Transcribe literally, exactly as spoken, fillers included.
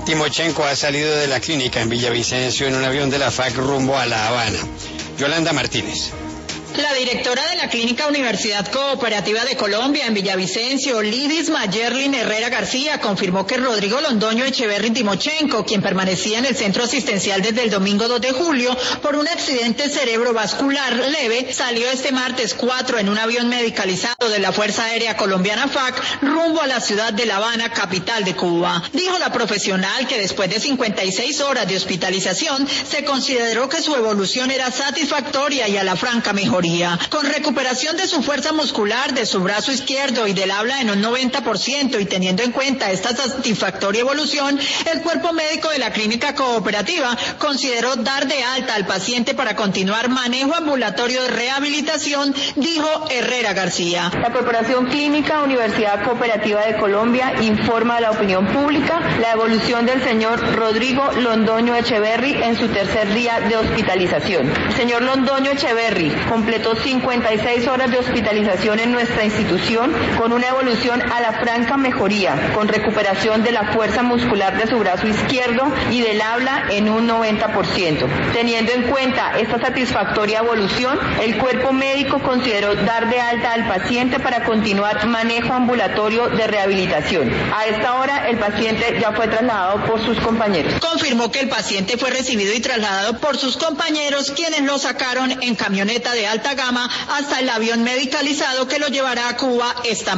Timochenko ha salido de la clínica en Villavicencio en un avión de la F A C rumbo a La Habana. Yolanda Martínez. La directora de la Clínica Universidad Cooperativa de Colombia en Villavicencio, Lidis Mayerlin Herrera García, confirmó que Rodrigo Londoño Echeverry Timochenko, quien permanecía en el centro asistencial desde el domingo dos de julio por un accidente cerebrovascular leve, salió este martes cuatro en un avión medicalizado de la Fuerza Aérea Colombiana F A C rumbo a la ciudad de La Habana, capital de Cuba. Dijo la profesional que después de cincuenta y seis horas de hospitalización se consideró que su evolución era satisfactoria y a la franca mejoría. Con recuperación de su fuerza muscular, de su brazo izquierdo y del habla en un noventa por ciento y teniendo en cuenta esta satisfactoria evolución, el cuerpo médico de la clínica cooperativa consideró dar de alta al paciente para continuar manejo ambulatorio de rehabilitación, dijo Herrera García. La Corporación Clínica Universidad Cooperativa de Colombia informa a la opinión pública la evolución del señor Rodrigo Londoño Echeverry en su tercer día de hospitalización. El señor Londoño Echeverry completó cincuenta y seis horas de hospitalización en nuestra institución con una evolución a la franca mejoría, con recuperación de la fuerza muscular de su brazo izquierdo y del habla en un noventa por ciento. Teniendo en cuenta esta satisfactoria evolución, el cuerpo médico consideró dar de alta al paciente para continuar manejo ambulatorio de rehabilitación. A esta hora el paciente ya fue trasladado por sus compañeros. Confirmó que el paciente fue recibido y trasladado por sus compañeros, quienes lo sacaron en camioneta de alta gama hasta el avión medicalizado que lo llevará a Cuba esta